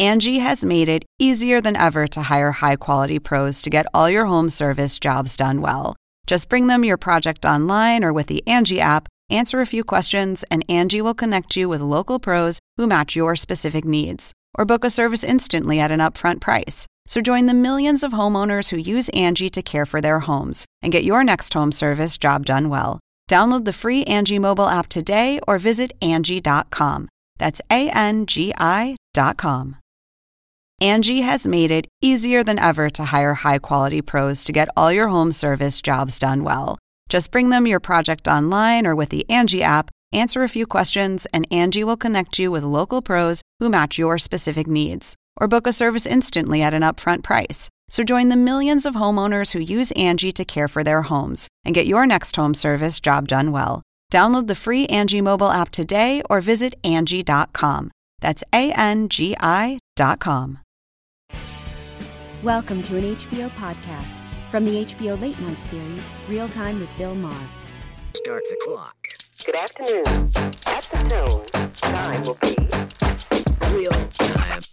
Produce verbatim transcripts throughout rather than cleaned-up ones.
Angie has made it easier than ever to hire high-quality pros to get all your home service jobs done well. Just bring them your project online or with the Angie app, answer a few questions, and Angie will connect you with local pros who match your specific needs. Or book a service instantly at an upfront price. So join the millions of homeowners who use Angie to care for their homes and get your next home service job done well. Download the free Angie mobile app today or visit Angie dot com. That's A N G I dot com. Angie has made it easier than ever to hire high-quality pros to get all your home service jobs done well. Just bring them your project online or with the Angie app, answer a few questions, and Angie will connect you with local pros who match your specific needs. Or book a service instantly at an upfront price. So join the millions of homeowners who use Angie to care for their homes and get your next home service job done well. Download the free Angie mobile app today or visit Angie dot com. That's A N G I dot com. Welcome to an H B O podcast from the H B O Late Night series, Real Time with Bill Maher. Start the clock. Good afternoon. At the tone, time will be Real Time.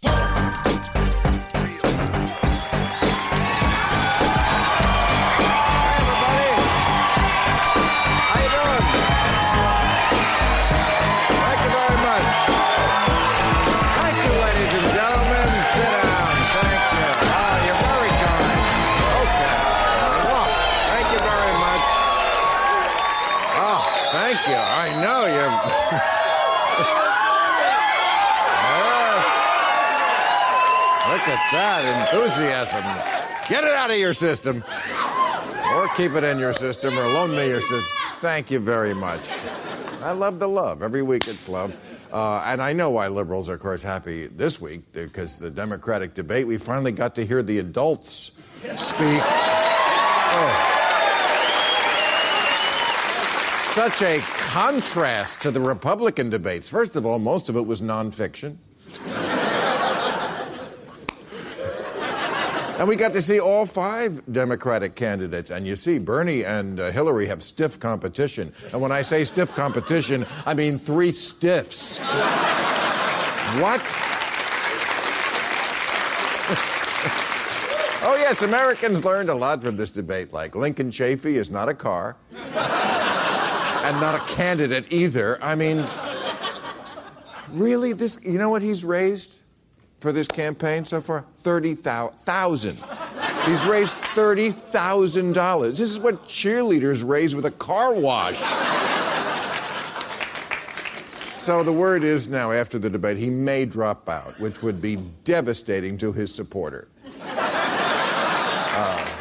Thank you. I know you're... Yes. Look at that enthusiasm. Get it out of your system. Or keep it in your system or loan me your system. Thank you very much. I love the love. Every week it's love. Uh, and I know why liberals are, of course, happy this week, because the Democratic debate, we finally got to hear the adults speak. Oh. Such a contrast to the Republican debates. First of all, most of it was nonfiction. And we got to see all five Democratic candidates. And you see, Bernie and uh, Hillary have stiff competition. And when I say stiff competition, I mean three stiffs. What? Oh, yes, Americans learned a lot from this debate. Like, Lincoln Chafee is not a car. And not a candidate either. I mean, really, this, you know what he's raised for this campaign so far? thirty thousand dollars. He's raised thirty thousand dollars. This is what cheerleaders raise with a car wash. So the word is now, after the debate, he may drop out, which would be devastating to his supporter. Uh,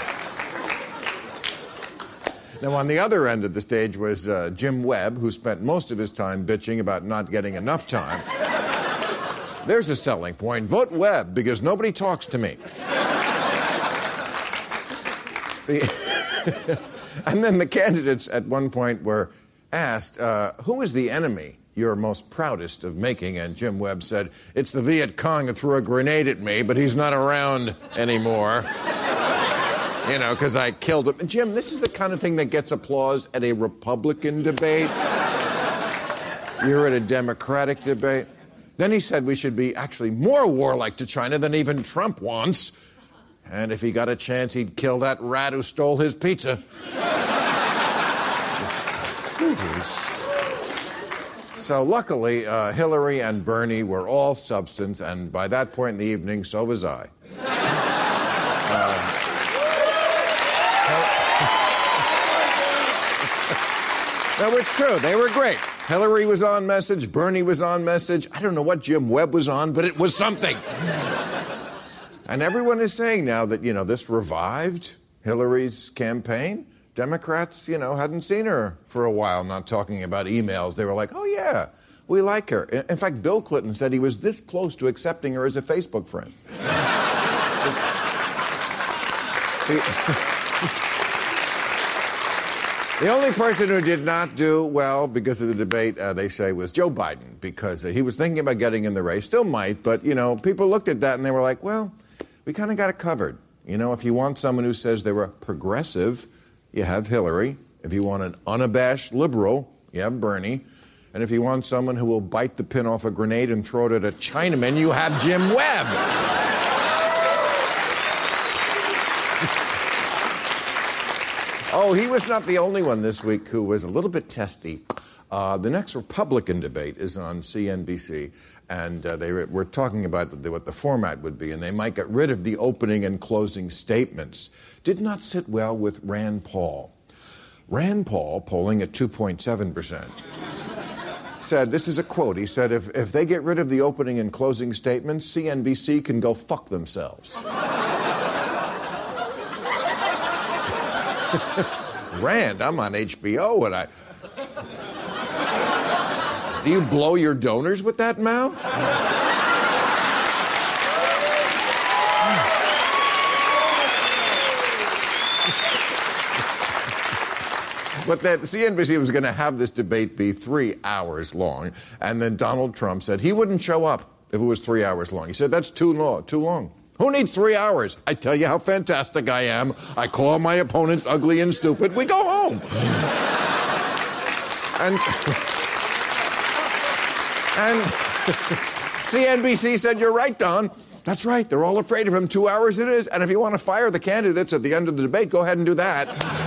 Now, on the other end of the stage was uh, Jim Webb, who spent most of his time bitching about not getting enough time. There's a selling point. Vote Webb, because nobody talks to me. the and then the candidates at one point were asked, uh, who is the enemy you're most proudest of making? And Jim Webb said, it's the Viet Cong who threw a grenade at me, but he's not around anymore. You know, because I killed him. And Jim, this is the kind of thing that gets applause at a Republican debate. You're at a Democratic debate. Then he said we should be actually more warlike to China than even Trump wants. And if he got a chance, he'd kill that rat who stole his pizza. So luckily, uh, Hillary and Bernie were all substance, and by that point in the evening, so was I. Uh, No, it's true. They were great. Hillary was on message. Bernie was on message. I don't know what Jim Webb was on, but it was something. And everyone is saying now that, you know, this revived Hillary's campaign. Democrats, you know, hadn't seen her for a while, not talking about emails. They were like, oh, yeah, we like her. In fact, Bill Clinton said he was this close to accepting her as a Facebook friend. The only person who did not do well because of the debate, uh, they say, was Joe Biden, because uh, he was thinking about getting in the race, still might, but, you know, people looked at that and they were like, well, we kind of got it covered. You know, if you want someone who says they were progressive, you have Hillary. If you want an unabashed liberal, you have Bernie. And if you want someone who will bite the pin off a grenade and throw it at a Chinaman, you have Jim Webb. Oh, he was not the only one this week who was a little bit testy. Uh, the next Republican debate is on C N B C, and uh, they were talking about what the format would be, and they might get rid of the opening and closing statements. Did not sit well with Rand Paul. Rand Paul, polling at two point seven percent, said, this is a quote, he said, if, if they get rid of the opening and closing statements, C N B C can go fuck themselves. Rand, I'm on H B O, and I... Do you blow your donors with that mouth? But that C N B C was going to have this debate be three hours long, and then Donald Trump said he wouldn't show up if it was three hours long. He said, that's too long, too long. Who needs three hours? I tell you how fantastic I am. I call my opponents ugly and stupid. We go home. and... And C N B C said, you're right, Don. That's right. They're all afraid of him. Two hours it is. And if you want to fire the candidates at the end of the debate, go ahead and do that.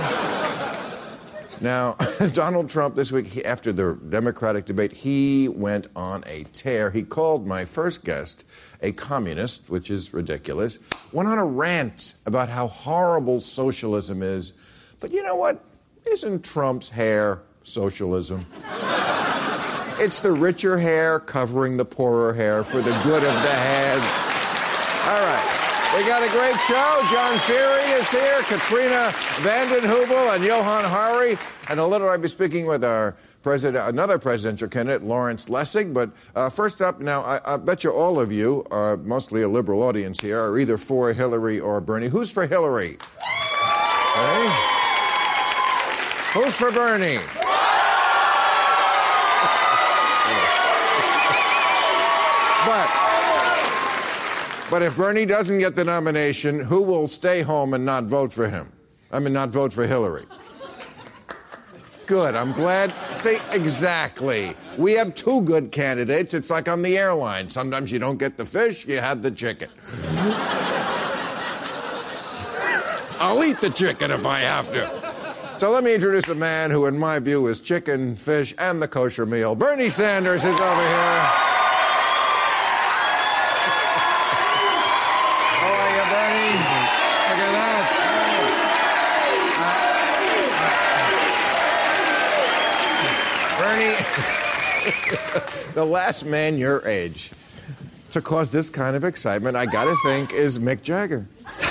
Now, Donald Trump this week, he, after the Democratic debate, he went on a tear. He called my first guest a communist, which is ridiculous, went on a rant about how horrible socialism is. But you know what? Isn't Trump's hair socialism? It's the richer hair covering the poorer hair for the good of the head. All right. We got a great show. John Feary is here, Katrina vanden Heuvel, and Johan Hari. And a little I'll be speaking with our president, another presidential candidate, Lawrence Lessig. But uh, first up, now, I, I bet you all of you, uh, mostly a liberal audience here, are either for Hillary or Bernie. Who's for Hillary? Okay. Who's for Bernie? But, but if Bernie doesn't get the nomination, who will stay home and not vote for him? I mean, not vote for Hillary. Good, I'm glad. See, exactly. We have two good candidates. It's like on the airline. Sometimes you don't get the fish, you have the chicken. I'll eat the chicken if I have to. So let me introduce a man who, in my view, is chicken, fish, and the kosher meal. Bernie Sanders is over here. The last man your age to cause this kind of excitement, I gotta think, is Mick Jagger.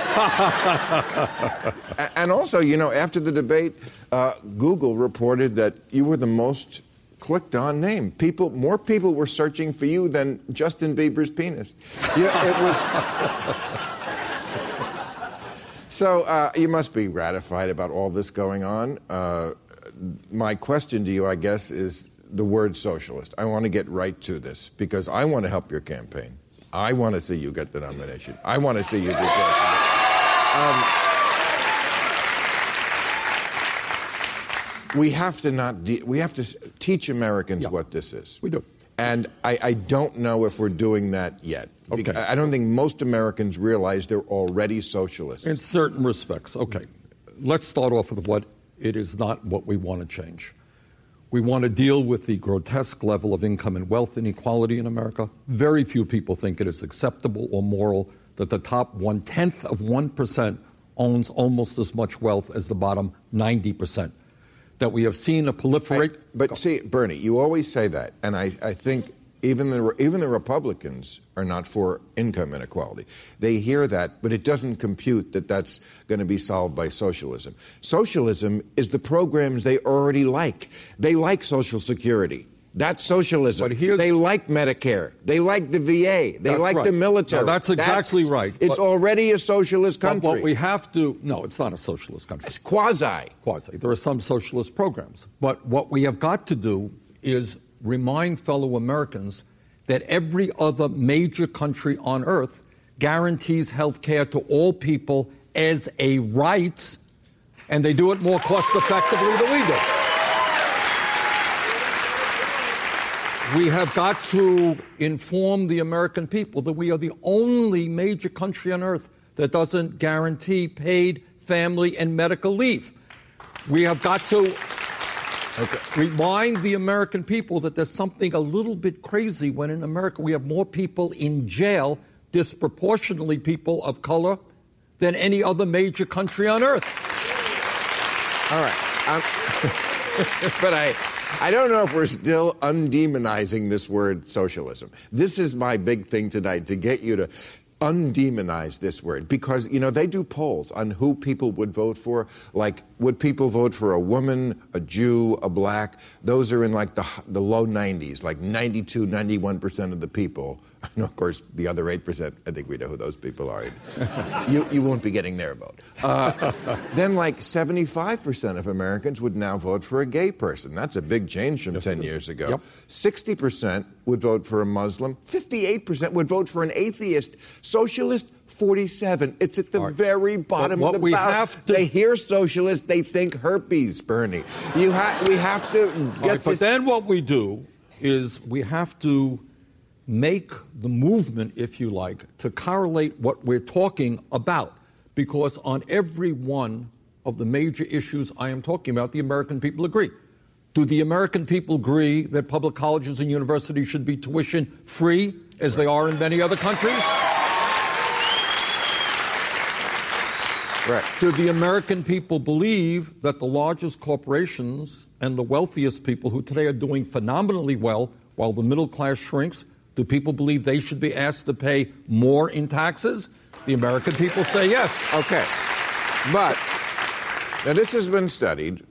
And also, you know, after the debate, uh, Google reported that you were the most clicked on name. People, more people were searching for you than Justin Bieber's penis. Yeah, it was. So uh, you must be gratified about all this going on. Uh, my question to you, I guess, is the word socialist. I want to get right to this because I want to help your campaign. I want to see you get the nomination. I want to see you do um, we have to not. De- we have to teach Americans yeah, what this is. We do. And I, I don't know if we're doing that yet. Okay. I don't think most Americans realize they're already socialists. In certain respects. Okay. Let's start off with what it is not what we want to change. We want to deal with the grotesque level of income and wealth inequality in America. Very few people think it is acceptable or moral that the top one-tenth of one percent owns almost as much wealth as the bottom ninety percent. That we have seen a proliferate... I, but Go. see, Bernie, you always say that, and I, I think even the, even the Republicans are not for income inequality. They hear that, but it doesn't compute that that's going to be solved by socialism. Socialism is the programs they already like. They like Social Security. That's socialism. But here's, they like Medicare. They like the V A. They like right. the military. No, that's exactly that's, right. It's but, already a socialist country. But what we have to... No, it's not a socialist country. It's quasi. Quasi. There are some socialist programs. But what we have got to do is remind fellow Americans that every other major country on earth guarantees health care to all people as a right, and they do it more cost-effectively than we do. We have got to inform the American people that we are the only major country on earth that doesn't guarantee paid family and medical leave. We have got to okay. remind the American people that there's something a little bit crazy when in America we have more people in jail, disproportionately people of color, than any other major country on earth. All right. Um, but I, I don't know if we're still undemonizing this word socialism. This is my big thing tonight, to get you to undemonize this word, because, you know, they do polls on who people would vote for. Like, would people vote for a woman, a Jew, a black? Those are in like the the low nineties, like ninety-two, ninety-one percent of the people. And of course, the other eight percent, I think we know who those people are. you, you won't be getting their vote. Uh, then like seventy-five percent of Americans would now vote for a gay person. That's a big change from yes, ten years ago. Yep. sixty percent would vote for a Muslim. fifty-eight percent would vote for an atheist. Socialist, forty-seven. It's at the right. very bottom of the we ballot. Have to... They hear socialist, they think herpes, Bernie. You ha- we have to get right, this... But then what we do is we have to make the movement, if you like, to correlate what we're talking about. Because on every one of the major issues I am talking about, the American people agree. Do the American people agree that public colleges and universities should be tuition free, as right. they are in many other countries? Right. Do the American people believe that the largest corporations and the wealthiest people, who today are doing phenomenally well while the middle class shrinks, do people believe they should be asked to pay more in taxes? The American people say yes. Okay. But now this has been studied.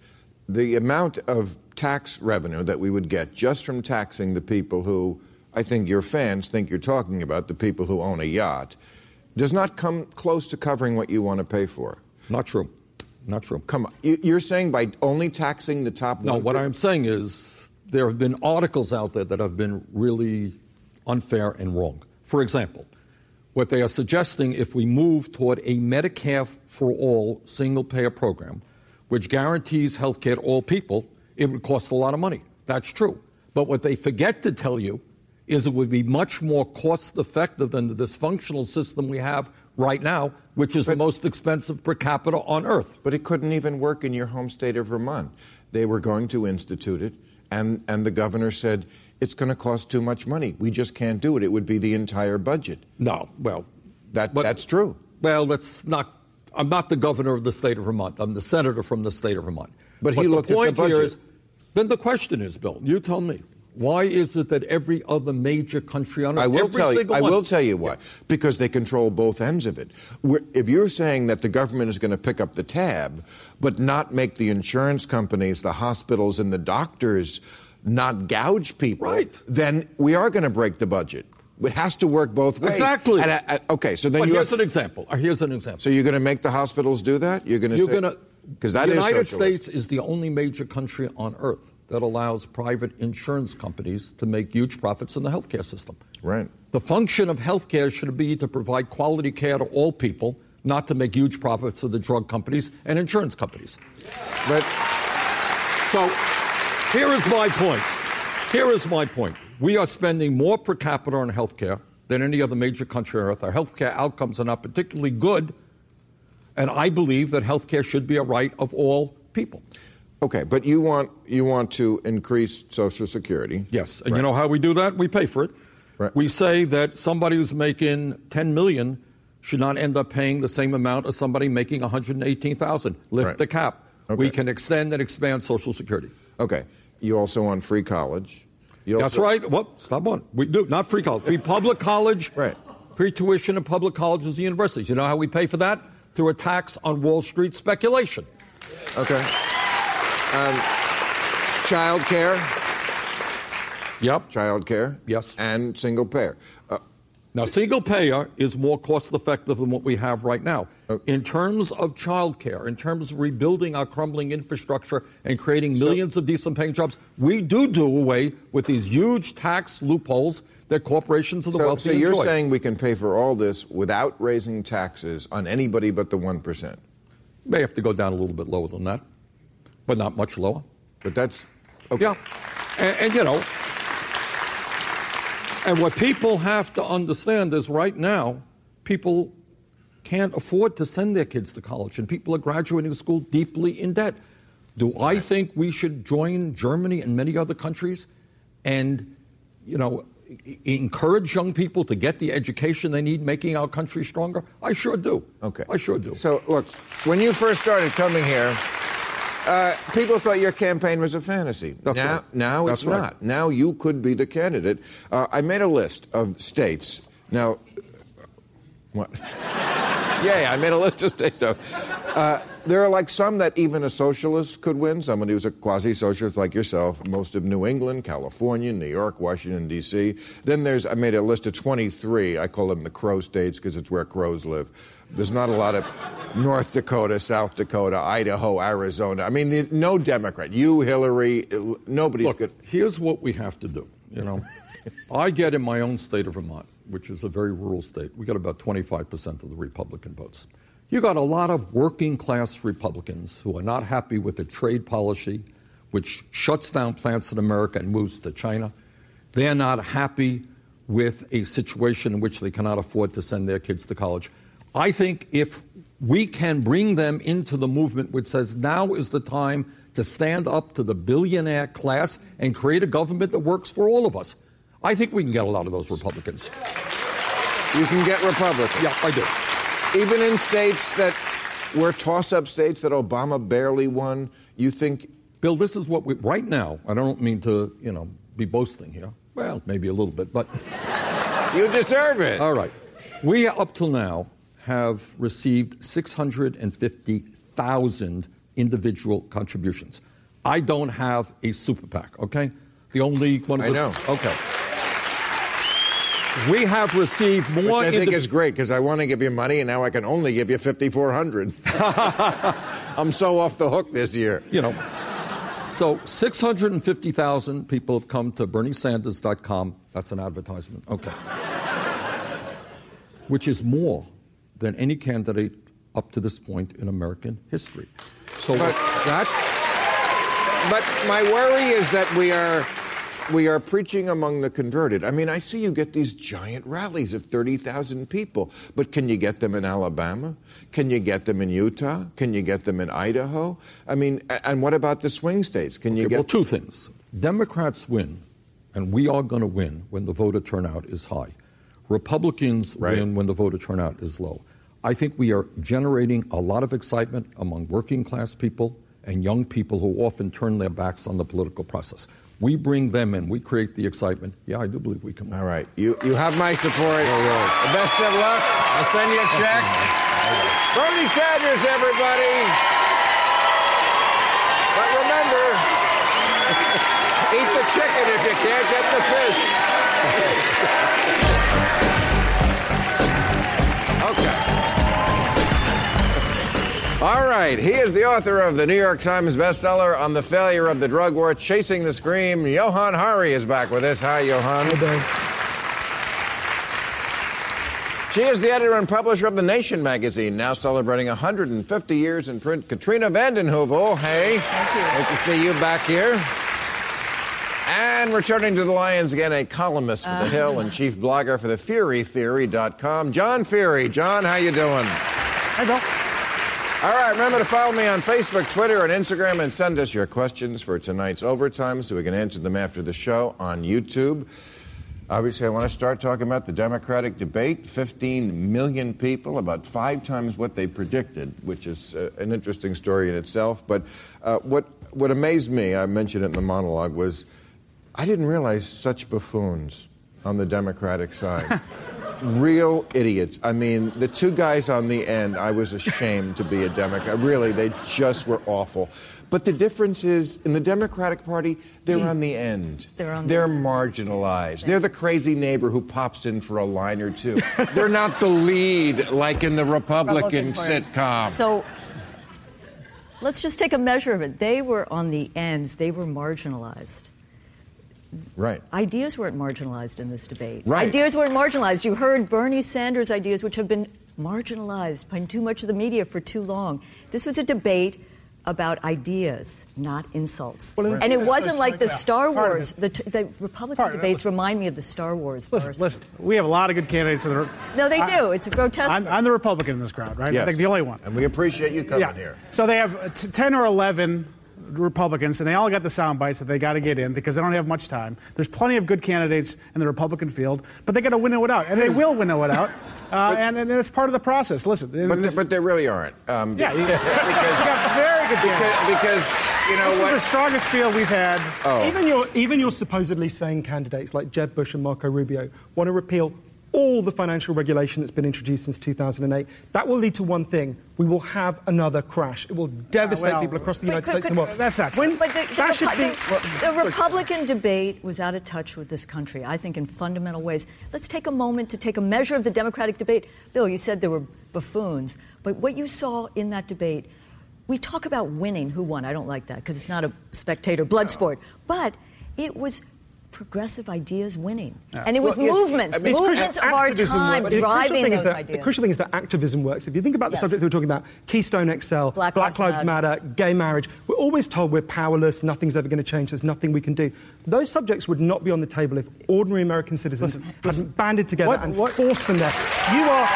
The amount of tax revenue that we would get just from taxing the people who I think your fans think you're talking about, the people who own a yacht, does not come close to covering what you want to pay for. Not true. Not true. Come on. You're saying by only taxing the top No, one? what I'm saying is there have been articles out there that have been really unfair and wrong. For example, what they are suggesting, if we move toward a Medicare for all single-payer program, which guarantees health care to all people, it would cost a lot of money. That's true. But what they forget to tell you is it would be much more cost-effective than the dysfunctional system we have right now, which is but, the most expensive per capita on earth. But it couldn't even work in your home state of Vermont. They were going to institute it, and, and the governor said, it's going to cost too much money. We just can't do it. It would be the entire budget. No, well... That, but, that's true. Well, that's not... I'm not the governor of the state of Vermont. I'm the senator from the state of Vermont. But, but he looked the point at the budget. Here is, then the question is, Bill, you tell me, why is it that every other major country on earth, I will every tell you, single I one, will tell you why. Yeah. Because they control both ends of it. We're, if you're saying that the government is going to pick up the tab, but not make the insurance companies, the hospitals, and the doctors not gouge people, right. then we are going to break the budget. It has to work both ways. Exactly. And, uh, okay, so then but you here's have, an example. Here's an example. So you're going to make the hospitals do that? You're going to. You're say, going to. Because that the is United socialist. States is the only major country on earth that allows private insurance companies to make huge profits in the healthcare system. Right. The function of healthcare should be to provide quality care to all people, not to make huge profits for the drug companies and insurance companies. But so here is my point. Here is my point. We are spending more per capita on healthcare than any other major country on earth. Our healthcare outcomes are not particularly good, and I believe that healthcare should be a right of all people. Okay, but you want you want to increase Social Security. Yes, and right. you know how we do that? We pay for it. Right. We say that somebody who's making ten million dollars should not end up paying the same amount as somebody making one hundred eighteen thousand dollars. Lift right. the cap. Okay. We can extend and expand Social Security. Okay. You also want free college. You also... That's right. Well, stop on. We do not free college. Free public college. Right. Free tuition in public colleges and universities. You know how we pay for that? Through a tax on Wall Street speculation. Okay. Um, child care. Yep. Child care. Yes. And single payer. Uh, now, single payer is more cost effective than what we have right now. Okay. In terms of child care, in terms of rebuilding our crumbling infrastructure and creating millions so, of decent paying jobs, we do do away with these huge tax loopholes that corporations and the so, wealthy So you're enjoy. saying we can pay for all this without raising taxes on anybody but the one percent? May have to go down a little bit lower than that, but not much lower. But that's... Okay. Yeah. And, and, you know, And what people have to understand is right now, people can't afford to send their kids to college, and people are graduating school deeply in debt. Do I think we should join Germany and many other countries and, you know, encourage young people to get the education they need, making our country stronger? I sure do. Okay. I sure do. So, look, when you first started coming here, uh, people thought your campaign was a fantasy. That's now, right. now That's it's right. not. Now you could be the candidate. Uh, I made a list of states. Now, what? Yeah, I made a list of states. Uh, there are like some that even a socialist could win, somebody who's a quasi-socialist like yourself, most of New England, California, New York, Washington, D C Then there's, I made a list of twenty-three. I call them the crow states because it's where crows live. There's not a lot of North Dakota, South Dakota, Idaho, Arizona. I mean, the, no Democrat. You, Hillary, nobody's Look, good. Here's what we have to do, you know. I get in my own state of Vermont, which is a very rural state, we got about twenty-five percent of the Republican votes. You got a lot of working-class Republicans who are not happy with the trade policy, which shuts down plants in America and moves to China. They're not happy with a situation in which they cannot afford to send their kids to college. I think if we can bring them into the movement which says now is the time to stand up to the billionaire class and create a government that works for all of us, I think we can get a lot of those Republicans. You can get Republicans. Yeah, I do. Even in states that were toss-up states that Obama barely won, you think... Bill, this is what we... Right now, I don't mean to, you know, be boasting here. Well, maybe a little bit, but... You deserve it. All right. We, up till now, have received six hundred fifty thousand individual contributions. I don't have a super PAC, okay? The only one... I know. Okay. We have received more... Which I think indiv- is great, because I want to give you money, and now I can only give you five thousand four hundred. I'm so off the hook this year. You know, so six hundred fifty thousand people have come to Bernie Sanders dot com. That's an advertisement. Okay. Which is more than any candidate up to this point in American history. So But- that... But my worry is that we are... We are preaching among the converted. I mean, I see you get these giant rallies of thirty thousand people, but can you get them in Alabama? Can you get them in Utah? Can you get them in Idaho? I mean, and what about the swing states? Can you Okay, get... well, two things. Democrats win, and we are going to win when the voter turnout is high. Republicans Right. win when the voter turnout is low. I think we are generating a lot of excitement among working-class people and young people who often turn their backs on the political process. We bring them in. We create the excitement. Yeah, I do believe we can win. All right. You you have my support. The best of luck. I'll send you a check. Bernie Sanders, everybody. But remember, eat the chicken if you can't get the fish. Okay. All right. He is the author of the New York Times bestseller on the failure of the drug war, Chasing the Scream. Johan Hari is back with us. Hi, Johan. Hey, She is the editor and publisher of The Nation magazine, now celebrating one hundred fifty years in print. Katrina vanden Heuvel, hey. Thank you. Great to see you back here. And returning to the Lions again, a columnist for The Hill and chief blogger for the Fury Theory dot com, John Fury. John, how you doing? Hi, Bill. All right, remember to follow me on Facebook, Twitter, and Instagram, and send us your questions for tonight's overtime so we can answer them after the show on YouTube. Obviously, I want to start talking about the Democratic debate. fifteen million people, about five times what they predicted, which is uh, an interesting story in itself. But uh, what, what amazed me, I mentioned it in the monologue, was I didn't realize such buffoons on the Democratic side. Real idiots. I mean, the two guys on the end, I was ashamed to be a Democrat. Really, they just were awful. But the difference is, in the Democratic Party, they're on the end. They're on the They're end. marginalized. They're the crazy neighbor who pops in for a line or two. They're not the lead like in the Republican, Republican Party. sitcom. So let's just take a measure of it. They were on the ends. They were marginalized. Right. Ideas weren't marginalized in this debate. Right. Ideas weren't marginalized. You heard Bernie Sanders' ideas, which have been marginalized by too much of the media for too long. This was a debate about ideas, not insults. Well, and it wasn't like the yeah. Star Pardon Wars. me. The, t- the Republican Pardon, debates listen. remind me of the Star Wars. Listen, farce. listen. We have a lot of good candidates. In the, No, they I- do. It's grotesque. I'm, I'm the Republican in this crowd, right? Yes. I think the only one. And we appreciate you coming Yeah. here. So they have uh, t- ten or eleven Republicans, and they all got the sound bites that they got to get in because they don't have much time. There's plenty of good candidates in the Republican field, but they got to winnow it out, and they will winnow it out, uh, But- and, and it's part of the process. Listen, But, this, but there really aren't. Um, yeah, you, you because, got very good candidates. because, because, you know This what? is the strongest field we've had. Oh. Even your even your supposedly sane candidates like Jeb Bush and Marco Rubio want to repeal all the financial regulation that's been introduced since two thousand eight. That will lead to one thing. We will have another crash. It will devastate well, people across the but- United but- States and the world. That's not When- true. But the, the, that should be... Repu- the, the Republican debate was out of touch with this country, I think, in fundamental ways. Let's take a moment to take a measure of the Democratic debate. Bill, you said there were buffoons, but what you saw in that debate, we talk about winning. Who won? I don't like that because it's not a spectator blood sport. But it was progressive ideas winning. And it was Well, yes, movements, I mean, movements of our activism time works. The crucial driving thing is those that, ideas. The crucial thing is that activism works. If you think about the Yes. subjects we're talking about, Keystone X L, Black Black, Lives Lives Matter, gay marriage, we're always told we're powerless, nothing's ever going to change, there's nothing we can do. Those subjects would not be on the table if ordinary American citizens Listen, hadn't listen. banded together What- and what- forced them there. You are...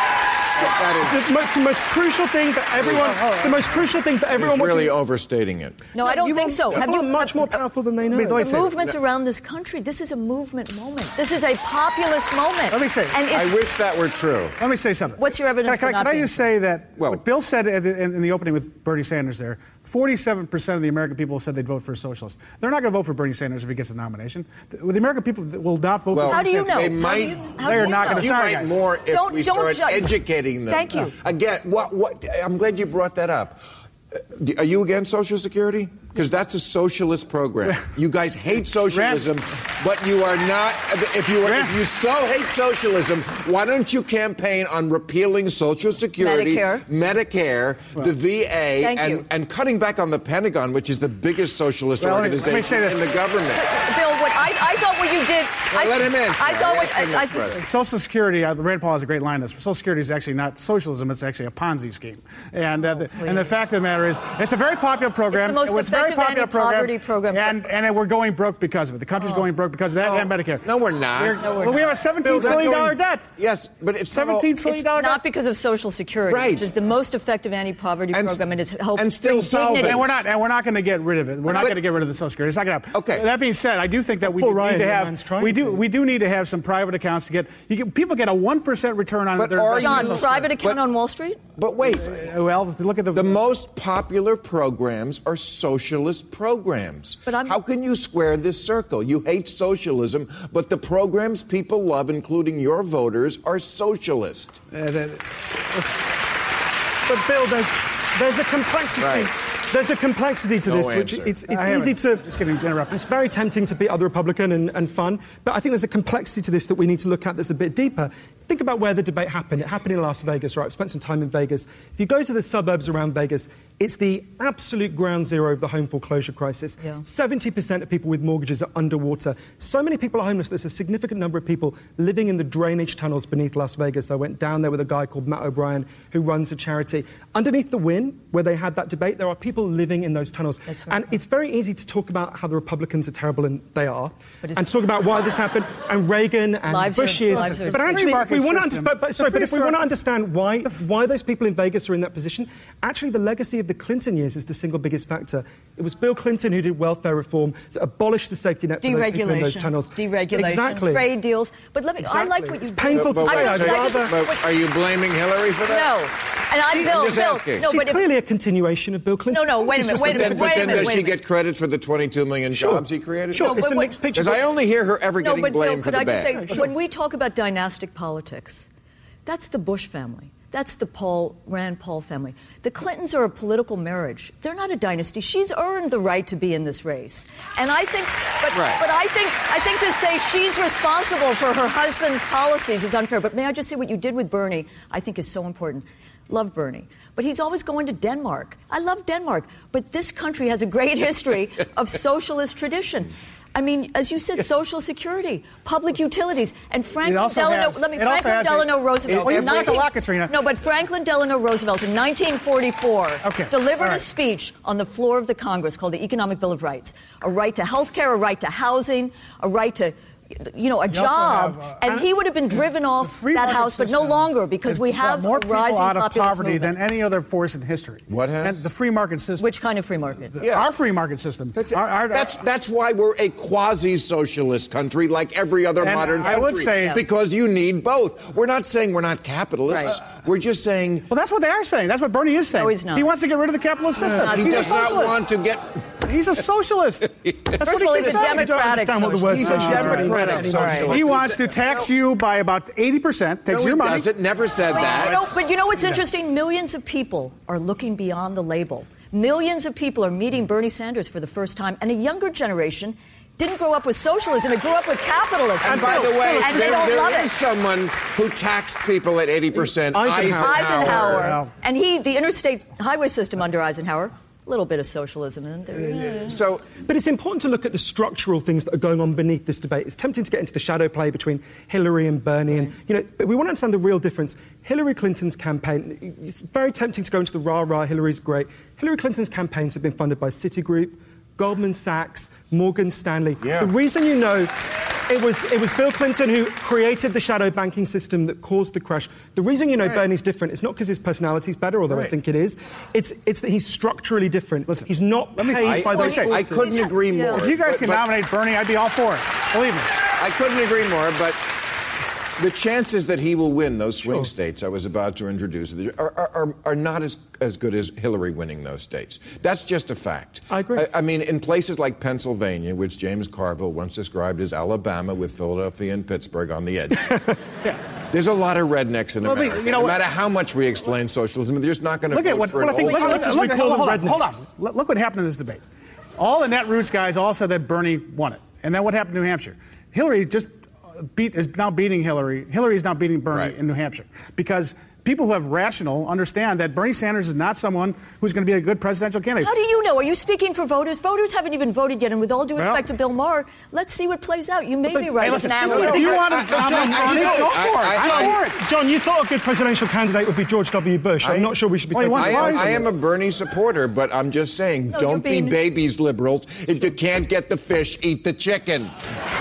That is- the, most, the most crucial thing for everyone... The most crucial thing for everyone... He's really watching- overstating it. No, I don't you think are- so. you Have are you much more powerful than they know. I mean, let me The say- movements around this country, this is a movement moment. This is a populist moment. Let me say- And it's, I wish that were true. Let me say something. What's your evidence Can, I- for can, I- not can I being just true? say that Well- what Bill said in the, in the opening with Bernie Sanders there, forty-seven percent of the American people said they'd vote for a socialist. They're not going to vote for Bernie Sanders if he gets the nomination. The, the American people will not vote Well, for How Bernie do you Sanders. know? They How do might- you- how They do are you not know? gonna- You Sorry, might guys. more if Don't- we don't start judge. educating them. Thank you. Again, what, what, I'm glad you brought that up. Uh, Are you against Social Security? Because that's a socialist program. You guys hate socialism, but you are not. If you are, if you so hate socialism, why don't you campaign on repealing Social Security, Medicare. Medicare, the V A, Thank and, you. and cutting back on the Pentagon, which is the biggest socialist Well, let me- let me organization say this. in the government. Bill, what I, I thought what you did. Well, I, let him answer. I thought He what asked him I, I, this question. Social Security, uh, Rand Paul has a great line on this. Social Security is actually not socialism, it's actually a Ponzi scheme. And, uh, the, and the fact of the matter is, it's a very popular program. It's the most It was a very effective popular program, anti-poverty program. And, and we're going broke because of it. The country's going broke because of that and Medicare. No, we're not. We're, No, we're well, we have a Bill, seventeen that's trillion going- dollar debt. Yes, but it's seventeen trillion it's dollar not debt. because of Social Security, Right. which is the most effective anti-poverty And- program, and it's helped and still bring solve it. dignity. And we're not, and we're not going to get rid of it. We're not But- going to get rid of the Social Security. It's not going to happen. Okay. That being said, I do think that we Paul do Ryan, need to your have. man's trying We do. to. We do need to have some private accounts to get. You can, people get a one percent return on But their. are their John, you- private account But- on Wall Street? But wait. Uh, Well, if you look at the. The most popular programs are socialist programs. But I'm- How can you square this circle? You hate socialism, but the programs people love, including your voters, are socialist. Uh, the- listen, But Bill, there's there's a complexity. Right. There's a complexity to No this, which answer. it's it's I easy haven't- to just getting interrupted. It's very tempting to be other Republican and, and fun, but I think there's a complexity to this that we need to look at that's a bit deeper. Think about where the debate happened. It happened in Las Vegas, right? I've spent some time in Vegas. If you go to the suburbs around Vegas, it's the absolute ground zero of the home foreclosure crisis. Yeah. seventy percent of people with mortgages are underwater. So many people are homeless. There's a significant number of people living in the drainage tunnels beneath Las Vegas. I went down there with a guy called Matt O'Brien who runs a charity. Underneath the Wynn, where they had that debate, there are people living in those tunnels. That's right. And it's very easy to talk about how the Republicans are terrible, and they are, But it's- and talk about why this happened, and Reagan and Lives Bush are- years. lives are- But Free actually, if market we want to, system. but, but, The sorry, but free if we want to market- understand why why those people in Vegas are in that position, actually the legacy of the Clinton years is the single biggest factor. It was Bill Clinton who did welfare reform, that abolished the safety net for those people in those Deregulation, tunnels. deregulation, Exactly. trade deals. But let me. I like Exactly. what you. It's did. painful to But- say. but- I I'd just- I rather. just- But are you blaming Hillary for that? No, and I, Bill, just Bill, asking. no, She's but if, clearly a continuation of Bill Clinton. No, no, wait a This is minute, just wait a But minute, then, wait but a then minute, does wait a she minute. get credit for the twenty-two million Sure. jobs he created? Sure, No, it's but a what- mixed picture. Because I only hear her ever no, getting but Bill, blamed for could the I just bad. say, when we talk about dynastic politics, that's the Bush family. That's the Paul Rand Paul family. The Clintons are a political marriage. They're not a dynasty. She's earned the right to be in this race, and I think. But, Right. but I think I think to say she's responsible for her husband's policies is unfair. But may I just say what you did with Bernie? I think is so important. Love Bernie. But he's always going to Denmark. I love Denmark. But this country has a great history of socialist tradition. I mean, as you said, Social Security, public utilities, and Franklin also Delano. has- let me it also Franklin has a- Delano Roosevelt. Well, you in forgot the nineteen law, Katrina. No, but Franklin Delano Roosevelt in nineteen forty-four Okay, delivered all a right. speech on the floor of the Congress called the Economic Bill of Rights: a right to health care, a right to housing, a right to, you know, a also job. have, uh, and he would have been driven The off free that market house, but no system longer because has we brought have more a people rising out of populist poverty movement. than any other force in history. What has? And the free market system. Which kind of free market? The- Our free market system. That's, Our- our- that's that's why we're a quasi-socialist country, like every other And modern I country. would say- Yeah. because you need both. We're not saying we're not capitalists. Right. We're just saying Well, that's what they are saying. That's what Bernie is saying. No, he's not. He wants to get rid of the capitalist system. not he He's a does not socialist. want to get. He's a socialist. That's First of all, what he's a keeps saying. democratic understand what the word socialist. He's a socialist is. democratic Right. socialist. He wants to tax you by about eighty percent. Takes No, your he money. doesn't. Never said But that. you know, but you know what's interesting? Millions of people are looking beyond the label. Millions of people are meeting Bernie Sanders for the first time, and a younger generation didn't grow up with socialism; it grew up with capitalism. And by the way, and they there, don't love there it. is someone who taxed people at eighty percent. Eisenhower. Eisenhower, Wow. and he, the interstate highway system under Eisenhower, a little bit of socialism in there. So But it's important to look at the structural things that are going on beneath this debate. It's tempting to get into the shadow play between Hillary and Bernie, and you know, but we want to understand the real difference. Hillary Clinton's campaign, it's very tempting to go into the rah-rah, Hillary's great. Hillary Clinton's campaigns have been funded by Citigroup, Goldman Sachs, Morgan Stanley. Yeah. The reason you know it was it was Bill Clinton who created the shadow banking system that caused the crash. The reason you know Right. Bernie's different is not because his personality's better, although I Right. think it is. It's it's that he's structurally different. Listen, he's not let me paid say- by let me those say- I forces. couldn't He's- agree yeah. more. If you guys But- can but- nominate Bernie, I'd be all for it. Believe me. I couldn't agree more, but the chances that he will win those swing states I was about to introduce are, are, are, are not as, as good as Hillary winning those states. That's just a fact. I agree. I, I mean, in places like Pennsylvania, which James Carville once described as Alabama with Philadelphia and Pittsburgh on the edge. There's a lot of rednecks in Well, but, America. you know no what- matter how much we explain socialism, they're just not going to Look vote at what, for what an I think. old- Look, look, Because look, we look, call hold, them on, hold on. rednecks. Look, look what happened in this debate. All the Netroots guys all said that Bernie won it, and then what happened in New Hampshire? Hillary just beat is now beating Hillary. Hillary is now beating Bernie Right. in New Hampshire because people who have rational understand that Bernie Sanders is not someone who's going to be a good presidential candidate. How do you know? Are you speaking for voters? Voters haven't even voted yet, and with all due Well- respect to Bill Maher, let's see what plays out. You may be right. Hey, as listen, an if analyst. you want to, I- I- I'm, John, I'm, I- I'm, I- go for it. I- I'm I- for it. John, you thought a good presidential candidate would be George W. Bush. I'm I- not sure we should be Well, he taking wants I am, twice. I am a Bernie supporter, but I'm just saying, No, don't you're being- be babies, liberals. If you can't get the fish, eat the chicken.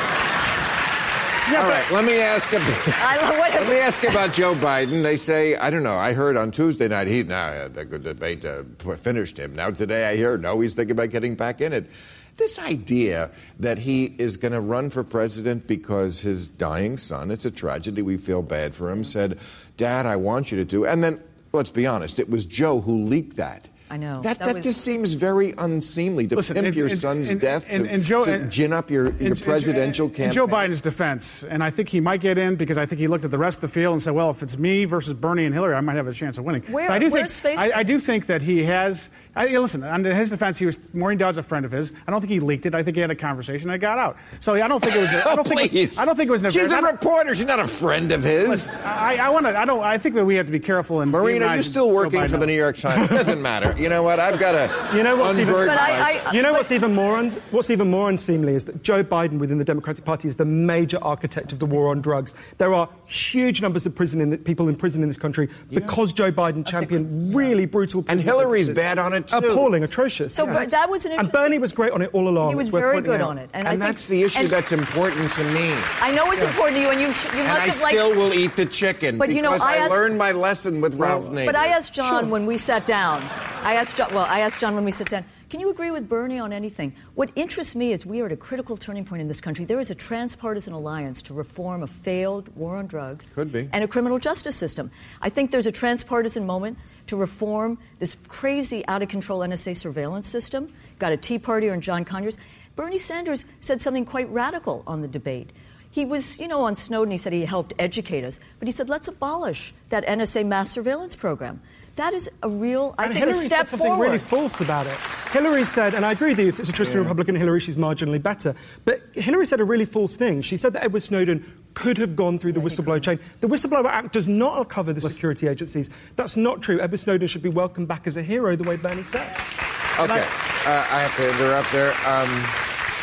All right, let me ask about, I love what- let me ask about Joe Biden. They say, I don't know, I heard on Tuesday night, he, now uh, the good debate uh, finished him. Now today I hear, no, he's thinking about getting back in it. This idea that he is going to run for president because his dying son, it's a tragedy, we feel bad for him, said, Dad, I want you to do. And then, let's be honest, it was Joe who leaked that. I know. That, That that, was- just seems very unseemly to Listen, pimp in- your in- son's in- death in- to, in Joe- to in- gin up your, your in- presidential in, campaign. In Joe Biden's defense, and I think he might get in because I think he looked at the rest of the field and said, well, if it's me versus Bernie and Hillary, I might have a chance of winning. Where- But I do where's think, space- I, I do think that he has, I, listen, under his defense, he was, Maureen Dowd's a friend of his. I don't think he leaked it. I think he had a conversation and it got out. So I don't think it was, I don't think it was, Please. I don't think it was She's a I don't- reporter. She's not a friend of his. I, I want to, I don't, I think that we have to be careful and Marina, are you demonize still Joe working Biden. for the New York Times? It doesn't matter. You know what? I've got to You know what's even- unburden But I- myself. I- You know But- what's even more un- what's even more unseemly is that Joe Biden within the Democratic Party is the major architect of the war on drugs. There are huge numbers of prison in the, people in prison in this country because Joe Biden championed really brutal And prison Hillary's sentences. bad on it, too. Appalling, atrocious. So Yeah. that was an And interesting- Bernie was great on it all along. He was It's worth very pointing good out. on it, And, I think- that's the issue and- that's important to me. I know it's important to you, and you, sh- you And must I have liked. still will eat the chicken But, you know, because I I, asked- learned my lesson with Ralph Nader. But I asked John when we sat down. I asked John. Well, I asked John when we sat down. Can you agree with Bernie on anything? What interests me is we are at a critical turning point in this country. There is a transpartisan alliance to reform a failed war on drugs Could be. and a criminal justice system. I think there's a transpartisan moment to reform this crazy, out of control N S A surveillance system. Got a Tea Partier and John Conyers. Bernie Sanders said something quite radical on the debate. He was, you know, on Snowden, he said he helped educate us. But he said, let's abolish that N S A mass surveillance program. That is a real, I And think, Hillary a step said something forward. really false about it. Hillary said, and I agree with you, if it's a traditional Republican Hillary, she's marginally better. But Hillary said a really false thing. She said that Edward Snowden could have gone through the whistleblower chain. The Whistleblower Act does not cover the security agencies. That's not true. Edward Snowden should be welcomed back as a hero, the way Bernie said. Okay, uh, I have to interrupt there. Um,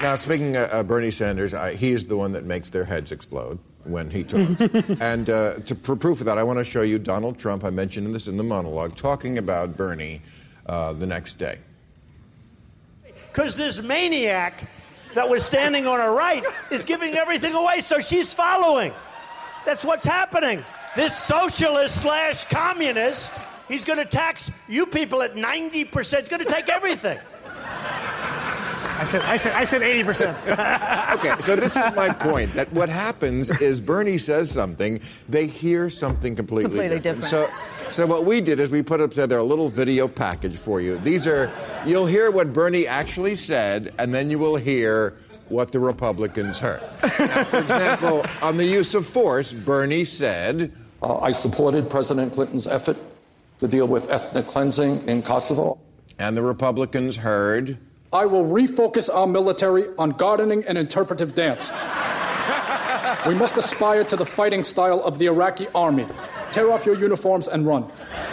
Now, speaking of uh, Bernie Sanders, I, he's the one that makes their heads explode when he talks. And uh, to, for proof of that, I want to show you Donald Trump, I mentioned this in the monologue, talking about Bernie uh, the next day. Because this maniac that was standing on her right is giving everything away, so she's following. That's what's happening. This socialist slash communist, he's going to tax you people at ninety percent. He's going to take everything. I said, I said, I said eighty percent. Okay, so this is my point, that what happens is Bernie says something, they hear something completely, completely different. different. So, so what we did is we put up together a little video package for you. These are, you'll hear what Bernie actually said, and then you will hear what the Republicans heard. Now, for example, on the use of force, Bernie said... Uh, I supported President Clinton's effort to deal with ethnic cleansing in Kosovo. And the Republicans heard... I will refocus our military on gardening and interpretive dance. We must aspire to the fighting style of the Iraqi army. Tear off your uniforms and run.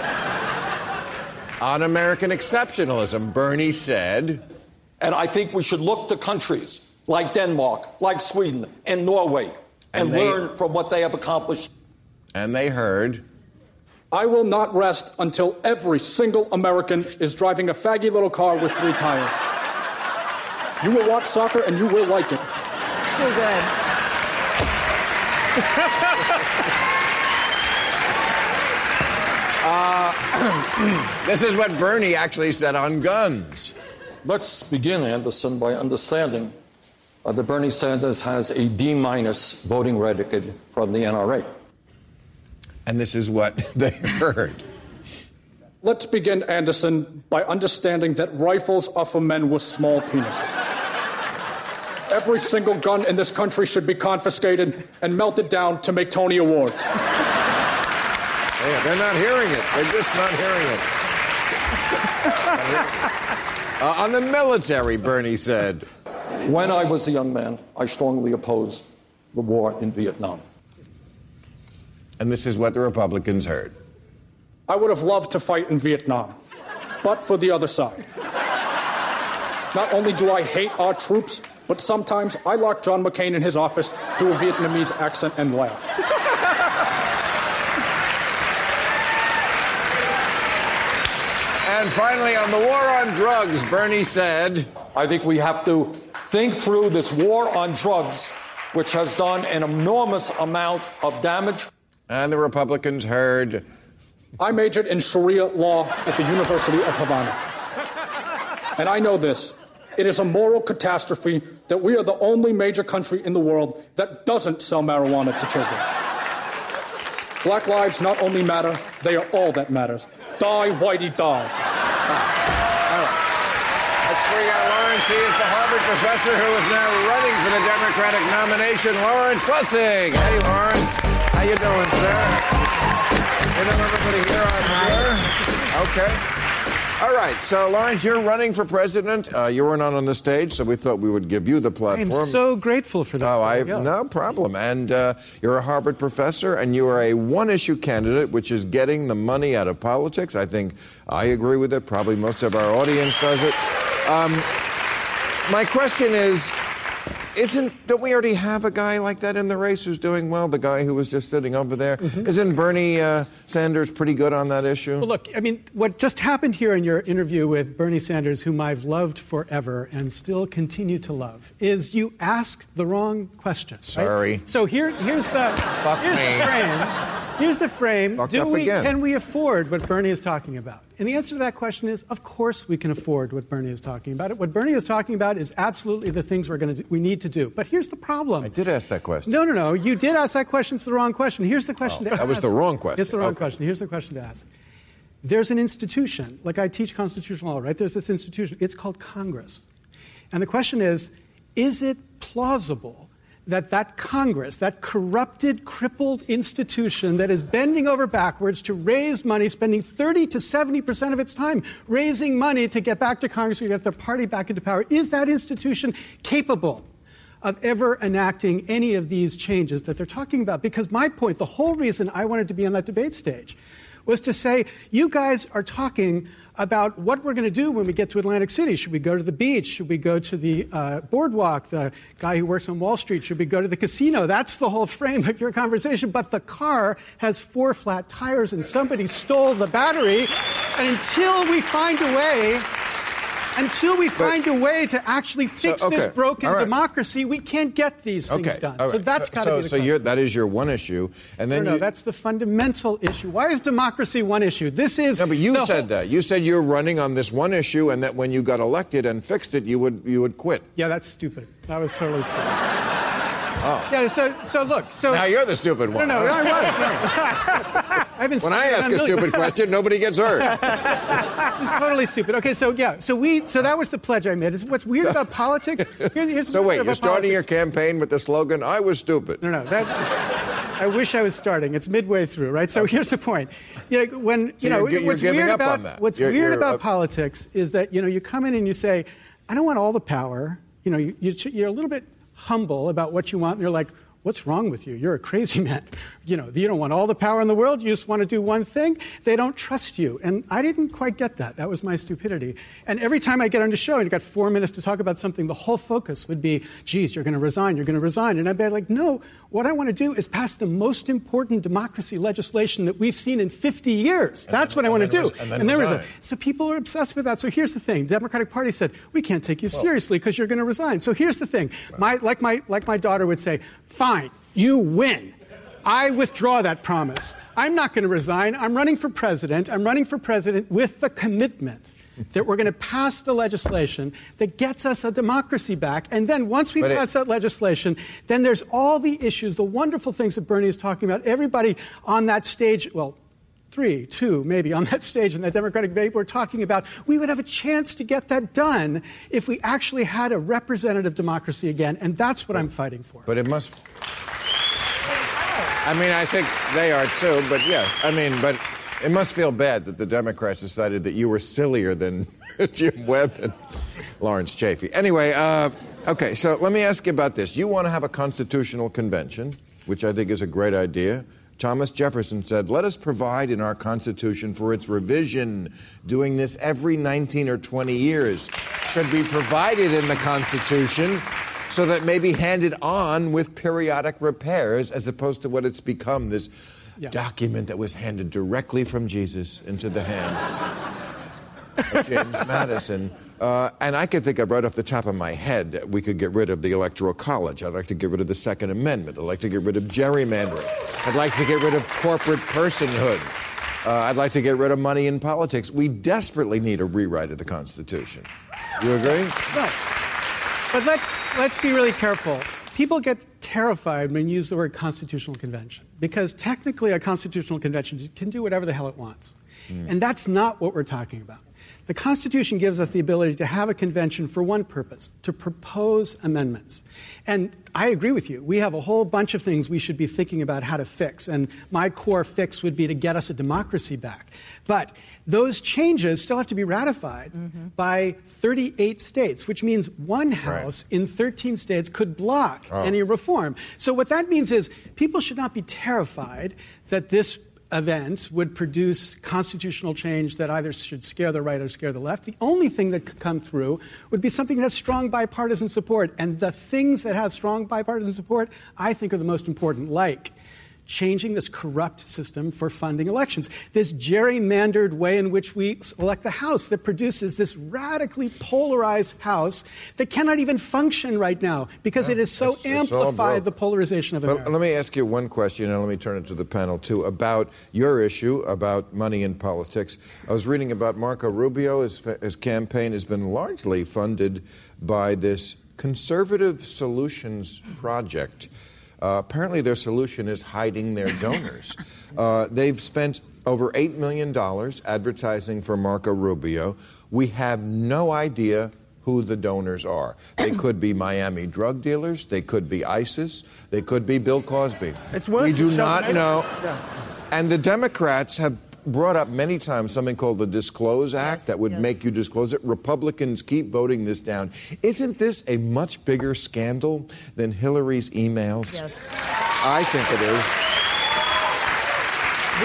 On American exceptionalism, Bernie said... And I think we should look to countries like Denmark, like Sweden, and Norway, and, and they, learn from what they have accomplished. And they heard... I will not rest until every single American is driving a faggy little car with three tires. You will watch soccer and you will like it. It's too good. uh, this is what Bernie actually said on guns. Let's begin, Anderson, by understanding uh, that Bernie Sanders has a D-minus voting record from the N R A. And this is what they heard. Let's begin, Anderson, by understanding that rifles are for men with small penises. Every single gun in this country should be confiscated and melted down to make Tony Awards. Yeah, they're not hearing it. They're just not hearing it. uh, on the military, Bernie said... When I was a young man, I strongly opposed the war in Vietnam. And this is what the Republicans heard. I would have loved to fight in Vietnam, but for the other side. Not only do I hate our troops, but sometimes I lock John McCain in his office, do a Vietnamese accent, and laugh. And finally, on the war on drugs, Bernie said... I think we have to think through this war on drugs, which has done an enormous amount of damage. And the Republicans heard... I majored in Sharia law at the University of Havana. And I know this. It is a moral catastrophe that we are the only major country in the world that doesn't sell marijuana to children. Black lives not only matter, they are all that matters. Die, whitey, die. All right. Let's bring out Lawrence. He is the Harvard professor who is now running for the Democratic nomination. Lawrence Lessig. Hey, Lawrence. How you doing, sir? You know everybody here, I'm sure? Okay. All right, so, Lawrence, you're running for president. Uh, you weren't on on the stage, so we thought we would give you the platform. I'm so grateful for that. Oh, I no problem. And uh, you're a Harvard professor, and you are a one-issue candidate, which is getting the money out of politics. I think I agree with it. Probably most of our audience does it. Um, my question is... Isn't, don't we already have a guy like that in the race who's doing well? The guy who was just sitting over there? Mm-hmm. Isn't Bernie uh, Sanders pretty good on that issue? Well, look, I mean, what just happened here in your interview with Bernie Sanders, whom I've loved forever and still continue to love, is you asked the wrong question. Sorry. Right? So here, here's the Fuck here's me. the frame. Here's the frame. Fucked Do up we again. Can we afford what Bernie is talking about? And the answer to that question is, of course, we can afford what Bernie is talking about. What Bernie is talking about is absolutely the things we're going to do, we need to do. But here's the problem. I did ask that question. No, no, no. You did ask that question. It's the wrong question. Here's the question Oh, to ask. that was the wrong question. It's the wrong Okay. question. Here's the question to ask. There's an institution, like I teach constitutional law, right? There's this institution. It's called Congress. And the question is, is it plausible that that Congress, that corrupted, crippled institution that is bending over backwards to raise money, spending thirty to seventy percent of its time raising money to get back to Congress, to get their party back into power, is that institution capable of ever enacting any of these changes that they're talking about? Because my point, the whole reason I wanted to be on that debate stage was to say, you guys are talking about what we're going to do when we get to Atlantic City. Should we go to the beach? Should we go to the uh, boardwalk? The guy who works on Wall Street, should we go to the casino? That's the whole frame of your conversation. But the car has four flat tires and somebody stole the battery. And until we find a way... Until we find but, a way to actually fix so, okay. this broken right. democracy, we can't get these things okay. done. Right. So that's so, got to so, be the So you're, that is your one issue. And then no, no, you, that's the fundamental issue. Why is democracy one issue? This is... No, but you the said whole... that. You said you're running on this one issue and that when you got elected and fixed it, you would you would quit. Yeah, that's stupid. That was totally stupid. Oh. Yeah, so, so look. So now you're the stupid one. No, no, I was. No. I've been when I ask a million... stupid question, nobody gets hurt. It's totally stupid. Okay, so yeah, so we, so that was the pledge I made. Is what's weird so, about politics? Here, here's so wait, you're starting politics. your campaign with the slogan, "I was stupid." No, no, that. I wish I was starting. It's midway through, right? So okay. here's the point. You know, when you so know you're, what's you're weird up about on that. what's you're, weird you're, about uh, politics is that you know you come in and you say, "I don't want all the power." You know, you, you, you're a little bit humble about what you want, and they're like, what's wrong with you? You're a crazy man. You know, you don't want all the power in the world. You just want to do one thing. They don't trust you. And I didn't quite get that. That was my stupidity. And every time I get on the show and you got four minutes to talk about something, the whole focus would be, geez, you're going to resign, you're going to resign. And I'd be like, no, what I want to do is pass the most important democracy legislation that we've seen in fifty years. And That's then, what I want to do. Res- and then and there was a, so people are obsessed with that. So here's the thing. The Democratic Party said, we can't take you seriously because you're going to resign. So here's the thing. Right. My, like, my, like my daughter would say, fine. You win. I withdraw that promise. I'm not going to resign. I'm running for president. I'm running for president with the commitment that we're going to pass the legislation that gets us a democracy back. And then once we but pass it, that legislation, then there's all the issues, the wonderful things that Bernie is talking about. Everybody on that stage, well, three, two, maybe, on that stage in that Democratic debate we're talking about, we would have a chance to get that done if we actually had a representative democracy again. And that's what but, I'm fighting for. But it must... I mean, I think they are too, but yeah, I mean, but it must feel bad that the Democrats decided that you were sillier than Jim Webb and Lawrence Chafee. Anyway, uh, okay, so let me ask you about this. You want to have a constitutional convention, which I think is a great idea. Thomas Jefferson said, let us provide in our Constitution for its revision. Doing this every nineteen or twenty years should be provided in the Constitution so that it may be handed on with periodic repairs as opposed to what it's become, this yeah. document that was handed directly from Jesus into the hands of James Madison. Uh, and I could think of right off the top of my head, we could get rid of the Electoral College. I'd like to get rid of the Second Amendment. I'd like to get rid of gerrymandering. I'd like to get rid of corporate personhood. Uh, I'd like to get rid of money in politics. We desperately need a rewrite of the Constitution. You agree? No. But let's let's be really careful. People get terrified when you use the word constitutional convention because technically a constitutional convention can do whatever the hell it wants. Mm. And that's not what we're talking about. The Constitution gives us the ability to have a convention for one purpose, to propose amendments. And I agree with you. We have a whole bunch of things we should be thinking about how to fix. And my core fix would be to get us a democracy back. But those changes still have to be ratified mm-hmm. by thirty-eight states, which means one house right. in thirteen states could block oh. any reform. So what that means is people should not be terrified that this event would produce constitutional change that either should scare the right or scare the left. The only thing that could come through would be something that has strong bipartisan support. And the things that have strong bipartisan support, I think, are the most important, like changing this corrupt system for funding elections, this gerrymandered way in which we elect the House that produces this radically polarized House that cannot even function right now because yeah, it has so it's, amplified it's the polarization of America. Well, let me ask you one question, and let me turn it to the panel, too, about your issue, about money in politics. I was reading about Marco Rubio. His, his campaign has been largely funded by this Conservative Solutions Project. Uh, apparently their solution is hiding their donors. uh, they've spent over eight million dollars advertising for Marco Rubio. We have no idea who the donors are. They could be Miami drug dealers. They could be ISIS. They could be Bill Cosby. It's worse we do not right? know. Yeah. And the Democrats have brought up many times something called the Disclose Act yes, that would yes. make you disclose it. Republicans keep voting this down. Isn't this a much bigger scandal than Hillary's emails? Yes. I think it is.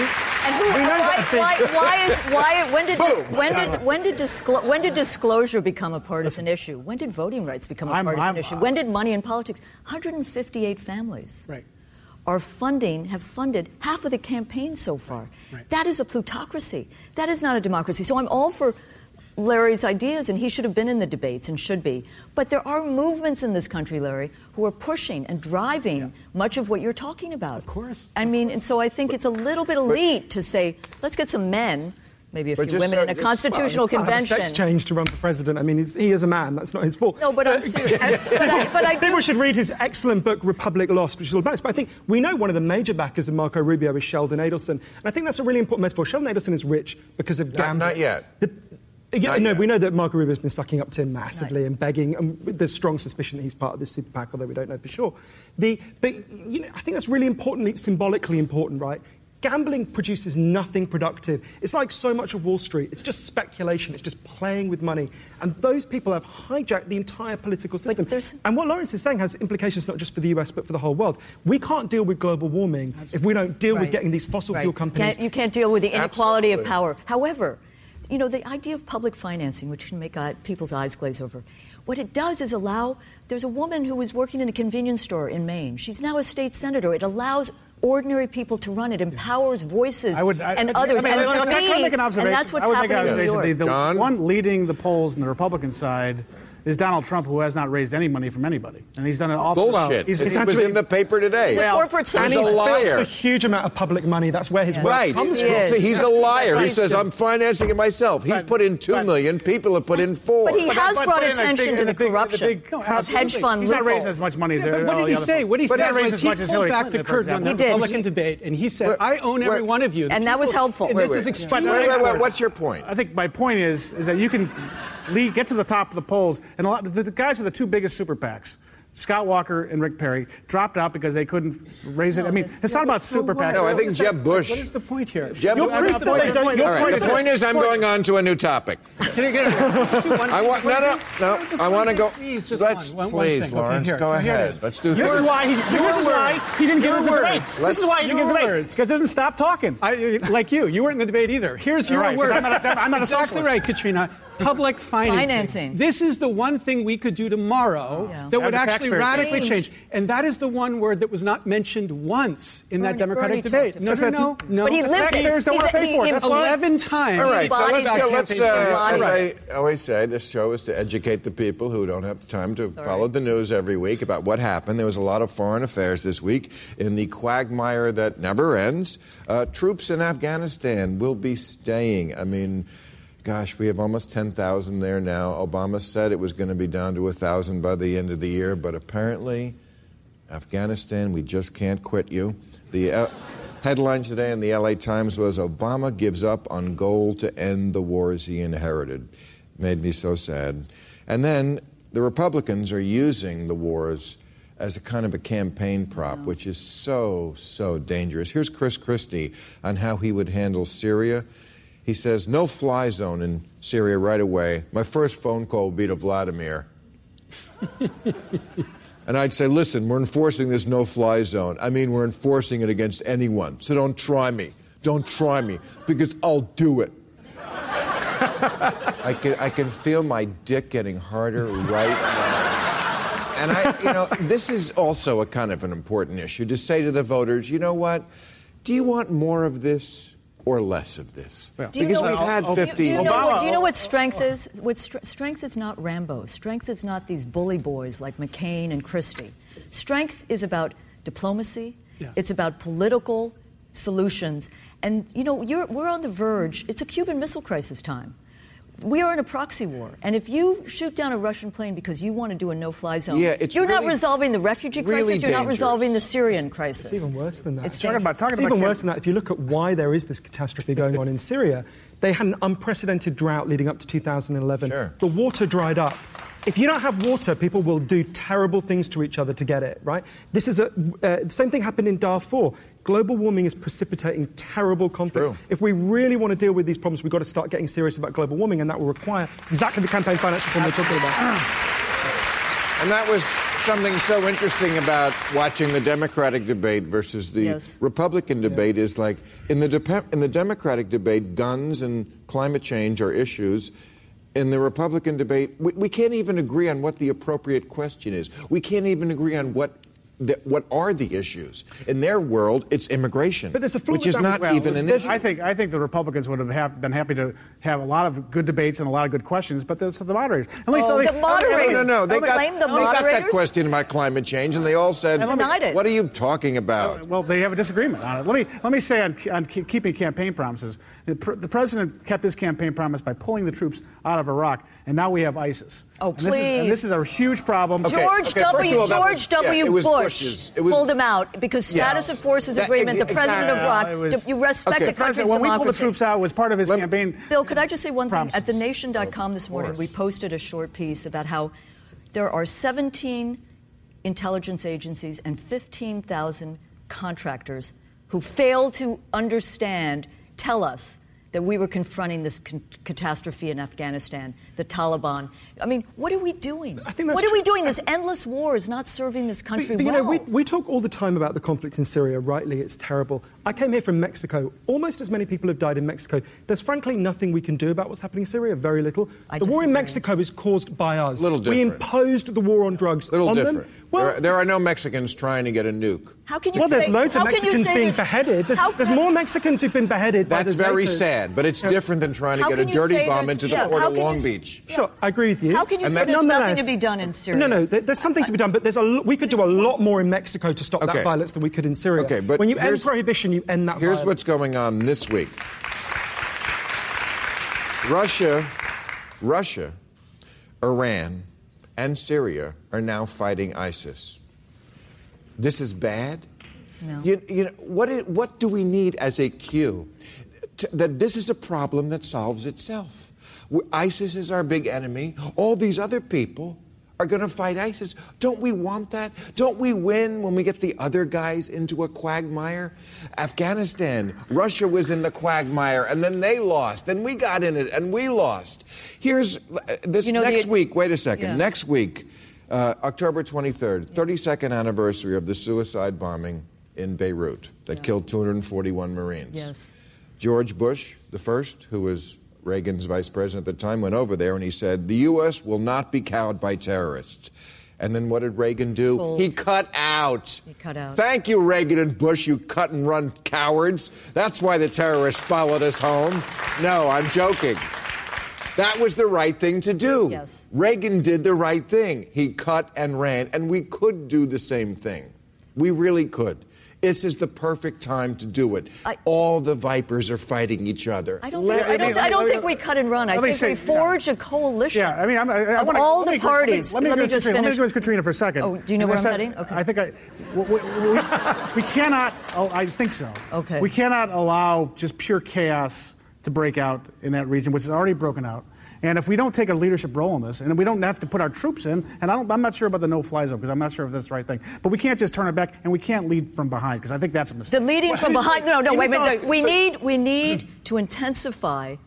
And who, why, why, why is why? When did dis, when did when did disclo- when did disclosure become a partisan issue? When did voting rights become a I'm- partisan I'm- issue? When did money in politics? one hundred fifty-eight families Right. are funding have funded half of the campaign so far. Right. That is a plutocracy. That is not a democracy. So I'm all for Larry's ideas, and he should have been in the debates and should be. But there are movements in this country, Larry, who are pushing and driving yeah. much of what you're talking about. Of course. I mean, and so I think it's a little bit elite but, to say, let's get some men, maybe a few women so, in a constitutional well, convention. Sex change to run for president. I mean, he's, he is a man. That's not his fault. No, but I'm serious. but I, but I People should read his excellent book, Republic Lost, which is all about this. But I think we know one of the major backers of Marco Rubio is Sheldon Adelson. And I think that's a really important metaphor. Sheldon Adelson is rich because of gambling. Not, not yet. The, Yeah, Not no, yet. we know that Marco Rubio's been sucking up Tim massively Right. and begging, and there's strong suspicion that he's part of this super PAC, although we don't know for sure. The, but you know, I think that's really important, symbolically important, right? Gambling produces nothing productive. It's like so much of Wall Street. It's just speculation. It's just playing with money. And those people have hijacked the entire political system. And what Lawrence is saying has implications not just for the U S, but for the whole world. We can't deal with global warming Absolutely. if we don't deal right. with getting these fossil right. fuel companies. Can't, you can't deal with the inequality Absolutely. of power. However, you know, the idea of public financing, which can make uh, people's eyes glaze over, what it does is allow, there's a woman who was working in a convenience store in Maine. She's now a state senator. It allows ordinary people to run it, empowers voices I would, I, and I, others. I mean, and, I, I, for I, me, can I make an observation? and that's what's I would make an happening in New observation. York. The, the one leading the polls on the Republican side is Donald Trump, who has not raised any money from anybody. And he's done an awful Bullshit. well. He's, He's, he's he was in the paper today. He's a Well, corporate And He's he's a liar. built a huge amount of public money. That's where his Yeah. wealth Right. comes He from. is. So he's a liar. He Right. says, I'm financing it myself. He's But- put in two but- million. People have put in four. But he But- has but- brought but in the attention big- to in the the big- corruption the big- of hedge absolutely. fund He's not raised loopholes. as much money as Yeah, but all what did the he other say? folks. What he But said not raised was as he much as pulled Hillary back the Clinton, for curtain on example. the He did. Republican debate, and he said, Wait, I own every wait. one of you. The And that was helpful. This Wait, is wait. extremely Wait, wait, wait, important. what's your point? I think my point is is that you can lead, get to the top of the polls, and a lot the, the guys with the two biggest super PACs, Scott Walker and Rick Perry, dropped out because they couldn't raise it. No, I mean, it's- it's not about so super what? PACs. No, I What think is Jeb that- Bush. What is the point here? Jeb Your Bush. proof that they don't- your All right, point the is point this. is I'm going on to a new topic. Can I get a, I want no, no, no. Just I one want to thing, go. Please, just Let's one, one, one please, thing. Okay, Lawrence, here. go So here it ahead. is. Let's do This this. is why he, this is why he didn't get Your into the words. debate. This is why he didn't get Your into the debate. words. Because he doesn't stop talking. I, like you, you weren't in the debate either. Here's your Right, 'cause words. I'm not a- I'm not a exactly socialist. right, Katrina. Public financing. Financing. This is the one thing we could do tomorrow Yeah. that Have would the actually taxpayers radically pay. change. And that is the one word that was not mentioned once in that Bernie- Democratic Bernie debate. talked No, about no, it. no, no. But he The lives it. taxpayers don't He's- want to pay he- for it. he- That's why. Eleven times. All right, so embodies let's that go. Let's, campaign uh, embodies as it. I always say, this show is to educate the people who don't have the time to follow the news every week about what happened. There was a lot of foreign affairs this week in the quagmire that never ends. Uh, troops in Afghanistan will be staying. I mean, gosh, we have almost ten thousand there now. Obama said it was going to be down to one thousand by the end of the year, but apparently, Afghanistan, we just can't quit you. The uh, headline today in the L A Times was, Obama gives up on goal to end the wars he inherited. Made me so sad. And then the Republicans are using the wars as a kind of a campaign prop, which is so, so dangerous. Here's Chris Christie on how he would handle Syria. He says, no fly zone in Syria right away. My first phone call would be to Vladimir. And I'd say, listen, we're enforcing this no-fly zone. I mean, we're enforcing it against anyone. So don't try me. Don't try me, because I'll do it. I can, I can feel my dick getting harder right now. And, I, you know, this is also a kind of an important issue, to say to the voters, you know what? Do you want more of this or less of this? Yeah. Do you Because know- we've had Oh, oh, fifty... Do you, know Obama- what, do you know what strength is? What str- strength is not Rambo. Strength is not these bully boys like McCain and Christie. Strength is about diplomacy. Yes. It's about political solutions. And, you know, you're, we're on the verge. It's a Cuban Missile Crisis time. We are in a proxy war. And if you shoot down a Russian plane because you want to do a no-fly zone, Yeah, it's you're not really- resolving the refugee crisis. really You're not dangerous. resolving the Syrian crisis. It's even worse than that. It's Talking about, talking It's about even camp- worse than that. If you look at why there is this catastrophe going on in Syria, they had an unprecedented drought leading up to two thousand eleven. Sure. The water dried up. If you don't have water, people will do terrible things to each other to get it, right? This is a... Uh, the same thing happened in Darfur. Global warming is precipitating terrible conflicts. True. If we really want to deal with these problems, we've got to start getting serious about global warming, and that will require exactly the campaign finance reform we're talking about. And that was something so interesting about watching the Democratic debate versus the Yes. Republican debate is like in the de- in the Democratic debate, guns and climate change are issues. In the Republican debate, we, we can't even agree on what the appropriate question is. We can't even agree on what the, what are the issues. In their world, it's immigration, But there's a which is not well, even an there's- issue. I think I think the Republicans would have have been happy to have a lot of good debates and a lot of good questions, but there's the moderators. And let me- Oh, let me- the let me- moderators. No, no, no. They Oh, got, blame the they got that moderators? question about climate change, and they all said, And let me- Denied it. "What are you talking about?" Well, they have a disagreement on it. Let me let me say on, on keep- keeping campaign promises. The, pr- the president kept his campaign promise by pulling the troops out of Iraq, and now we have ISIS. Oh, And this is, and please. this is a huge problem. Okay, George okay, first W. of all, that George was- W. yeah, it was Bush Bush's. It was- pulled him out because status Yes. of forces That- agreement. The exactly. president of Well, Iraq. it was- you respect Okay. the country's President, when we pulled the democracy. troops out, it was part of his Let me- campaign. Bill, could I just say one thing? promises. At the nation dot com this morning, course. we posted a short piece about how there are seventeen intelligence agencies and fifteen thousand contractors who fail to understand, tell us that we were confronting this con- catastrophe in Afghanistan, the Taliban. I mean, what are we doing? I think that's what are we true. doing? This endless war is not serving this country But, but, you well. know, we, we talk all the time about the conflict in Syria. Rightly, it's terrible. I came here from Mexico. Almost as many people have died in Mexico. There's frankly nothing we can do about what's happening in Syria. Very little. I the war in disagree. Mexico is caused by us. Little We different. imposed the war on drugs Little on different. them. Well, there, there are no Mexicans trying to get a nuke. How can you well, say, there's loads of how can you Mexicans say being there's- beheaded. There's, how there's can- more Mexicans who've been beheaded by the That's very Zetas. sad, but it's Yeah. different than trying to How get a can you dirty say bomb there's- into the yeah, port how of can you Long s- Beach. Sure, I agree with you. How can you And say that's- there's nothing Nonetheless- to be done in Syria? No, no, there- there's something to be done, but there's a, lo- we could do a lot more in Mexico to stop Okay. that violence than we could in Syria. Okay, but when you end here's- prohibition, you end that Here's violence. what's going on this week. Russia, Russia, Iran, and Syria are now fighting ISIS. This is bad? No. You, you know, what, i- what do we need as a cue? To, that this is a problem that solves itself. W- ISIS is our big enemy. All these other people are going to fight ISIS. Don't we want that? Don't we win when we get the other guys into a quagmire? Afghanistan, Russia was in the quagmire, and then they lost, and we got in it, and we lost. Here's uh, this You know, next the- week. Wait a second. Yeah. Next week, uh, October twenty-third, thirty-second anniversary of the suicide bombing in Beirut that killed two hundred forty-one Marines. Yes. George Bush, the first, who was Reagan's vice president at the time, went over there and he said, the U S will not be cowed by terrorists. And then what did Reagan do? Bold. He cut out. He cut out. Thank you, Reagan and Bush, you cut and run cowards. That's why the terrorists followed us home. No, I'm joking. That was the right thing to do. Yes. Reagan did the right thing. He cut and ran, and we could do the same thing. We really could. This is the perfect time to do it. I- All the vipers are fighting each other. I don't Let- think, I let me- don't, I don't let me- think we cut and run. I let me think say- we forge a coalition Yeah, I mean, I'm, I, I of wanna- all let the me- parties. Let me, let me, just Katrina, finish. Let me go with Katrina for a second. Oh, do you know And where I I'm said- heading? Okay. I think I, we, we, we, we cannot. Oh, I think so. Okay. We cannot allow just pure chaos to break out in that region, which is already broken out. And if we don't take a leadership role in this, and we don't have to put our troops in, and I don't, I'm not sure about the no-fly zone because I'm not sure if that's the right thing. But we can't just turn it back, and we can't lead from behind because I think that's a mistake. The leading Well, from he's behind. like- No, no, he wait a tell minute. us- no. We so- need we need to intensify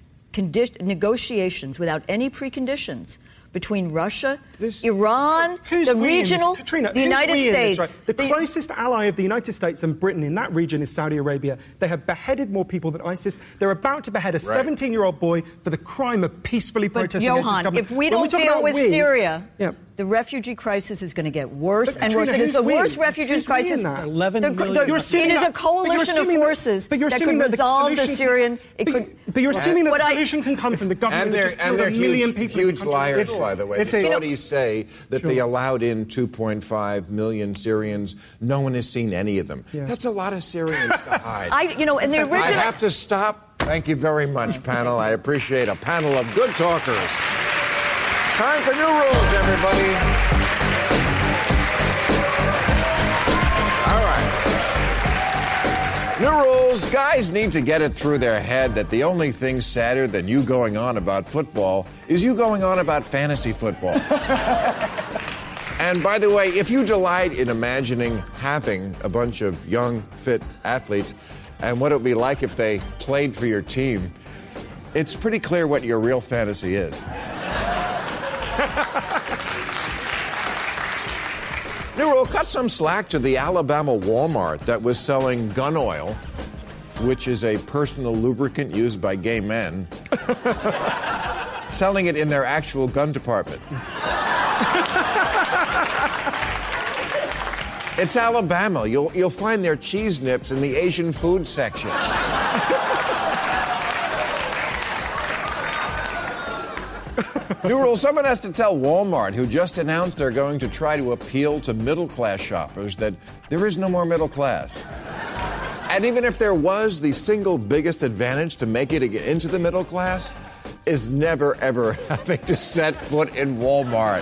condi- negotiations without any preconditions between Russia, This- Iran, Who's the we in this? regional, Katrina, the who's United we in this, States. right? The, closest ally of the United States and Britain in that region is Saudi Arabia. They have beheaded more people than ISIS. They're about to behead a seventeen-year-old boy for the crime of peacefully But protesting against his Johan, government. if we When don't talk deal about with we, Syria, yeah. the refugee crisis is going to get worse But and Katrina, worse. It is who's the we? worst refugee Who's we in crisis. that? eleven The- million the- You're assuming it is that- a but you're coalition of assuming that- forces but you're that assuming could that the resolve the solution- Syrian. It but, could, but you're assuming that What the I- solution can come from the government And that's they're, just and killed they're a million huge, people. in the huge country. liars, It's- by the way. it's The a- Saudis say that they allowed in two point five million Syrians. No one has seen any of them. Yeah. That's a lot of Syrians to hide. I, you know, in the I original. have to stop. Thank you very much, panel. I appreciate a panel of good talkers. Time for new rules, everybody. All right. New rules. Guys need to get it through their head that the only thing sadder than you going on about football is you going on about fantasy football. And by the way, if you delight in imagining having a bunch of young, fit athletes and what it would be like if they played for your team, it's pretty clear what your real fantasy is. New rule, cut some slack to the Alabama Walmart that was selling gun oil, which is a personal lubricant used by gay men, selling it in their actual gun department. It's Alabama. You'll, you'll find their cheese nips in the Asian food section. New rule, someone has to tell Walmart, who just announced they're going to try to appeal to middle-class shoppers, that there is no more middle class. And even if there was, the single biggest advantage to make it into the middle class is never, ever having to set foot in Walmart.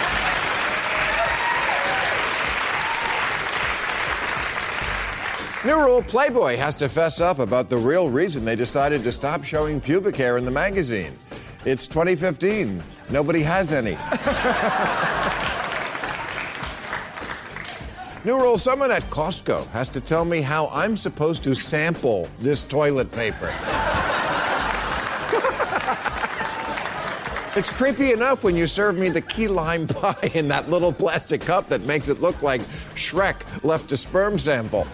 New rule, Playboy has to fess up about the real reason they decided to stop showing pubic hair in the magazine. It's twenty fifteen. Nobody has any. New rule, someone at Costco has to tell me how I'm supposed to sample this toilet paper. It's creepy enough when you serve me the key lime pie in that little plastic cup that makes it look like Shrek left a sperm sample.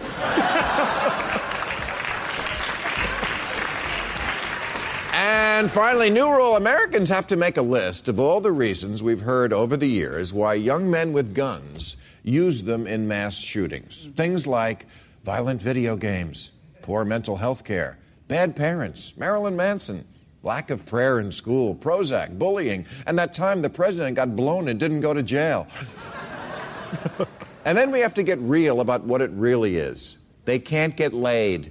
And finally, new rule, Americans have to make a list of all the reasons we've heard over the years why young men with guns use them in mass shootings. Things like violent video games, poor mental health care, bad parents, Marilyn Manson, lack of prayer in school, Prozac, bullying, and that time the president got blown and didn't go to jail. And then we have to get real about what it really is. They can't get laid.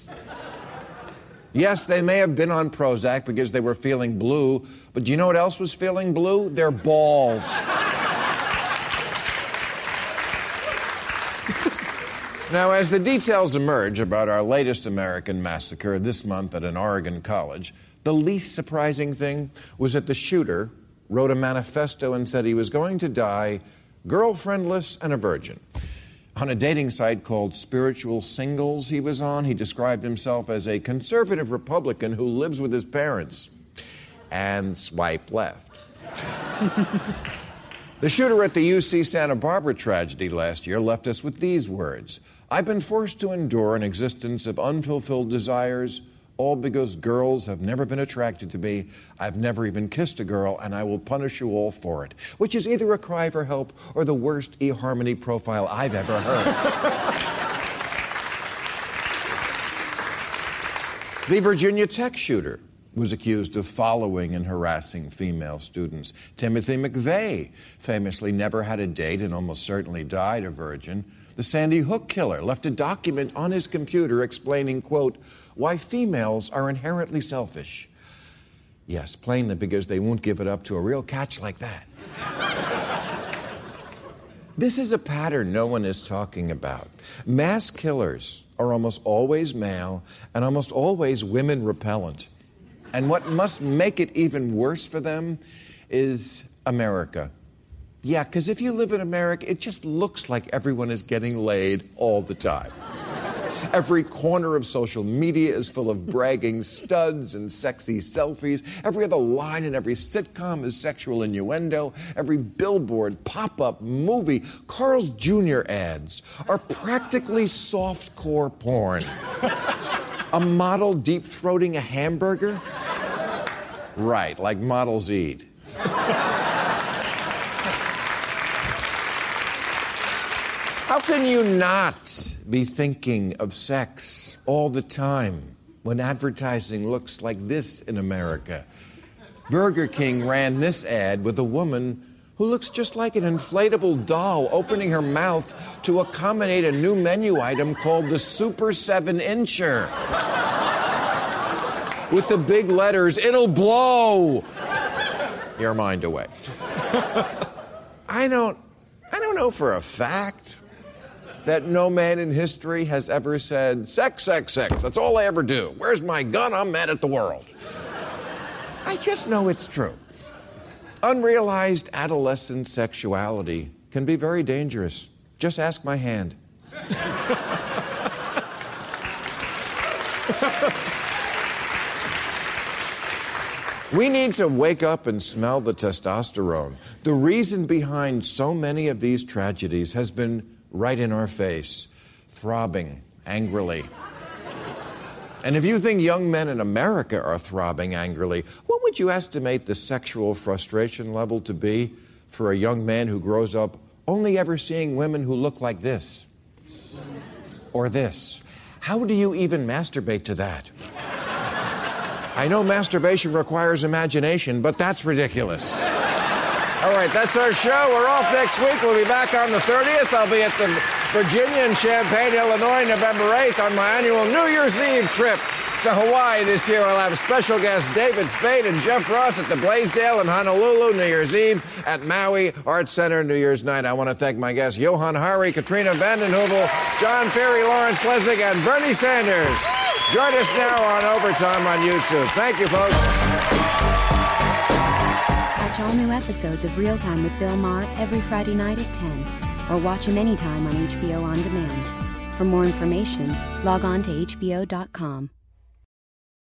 Yes, they may have been on Prozac because they were feeling blue, but do you know what else was feeling blue? Their balls. Now, as the details emerge about our latest American massacre this month at an Oregon college, the least surprising thing was that the shooter wrote a manifesto and said he was going to die girlfriendless and a virgin. On a dating site called Spiritual Singles he was on, he described himself as a conservative Republican who lives with his parents. And swipe left. The shooter at the U C Santa Barbara tragedy last year left us with these words: "I've been forced to endure an existence of unfulfilled desires, all because girls have never been attracted to me. I've never even kissed a girl, and I will punish you all for it." Which is either a cry for help or the worst eHarmony profile I've ever heard. The Virginia Tech shooter was accused of following and harassing female students. Timothy McVeigh famously never had a date and almost certainly died a virgin. The Sandy Hook killer left a document on his computer explaining, quote, why females are inherently selfish. Yes, plainly because they won't give it up to a real catch like that. This is a pattern no one is talking about. Mass killers are almost always male and almost always women repellent. And what must make it even worse for them is America. Yeah, because if you live in America, it just looks like everyone is getting laid all the time. Every corner of social media is full of bragging studs and sexy selfies. Every other line in every sitcom is sexual innuendo. Every billboard, pop-up, movie, Carl's Junior ads are practically soft-core porn. A model deep-throating a hamburger? Right, like models eat. How can you not be thinking of sex all the time when advertising looks like this in America? Burger King ran this ad with a woman who looks just like an inflatable doll opening her mouth to accommodate a new menu item called the Super seven incher. With the big letters, "It'll blow your mind away." I don't, I don't know for a fact that no man in history has ever said, sex, sex, sex, that's all I ever do. Where's my gun? I'm mad at the world. I just know it's true. Unrealized adolescent sexuality can be very dangerous. Just ask my hand. We need to wake up and smell the testosterone. The reason behind so many of these tragedies has been right in our face, throbbing angrily. And if you think young men in America are throbbing angrily, what would you estimate the sexual frustration level to be for a young man who grows up only ever seeing women who look like this or this? How do you even masturbate to that? I know masturbation requires imagination, but that's ridiculous. All right, that's our show. We're off next week. We'll be back on the thirtieth. I'll be at the Virginia and Champaign, Illinois, November eighth on my annual New Year's Eve trip to Hawaii this year. I'll have special guests David Spade and Jeff Ross at the Blaisdell in Honolulu, New Year's Eve, at Maui Arts Center, New Year's night. I want to thank my guests Johan Hari, Katrina vanden Heuvel, John Ferry, Lawrence Lessig, and Bernie Sanders. Join us now on Overtime on YouTube. Thank you, folks. Catch all new episodes of Real Time with Bill Maher every Friday night at ten, or watch him anytime on H B O On Demand. For more information, log on to H B O dot com.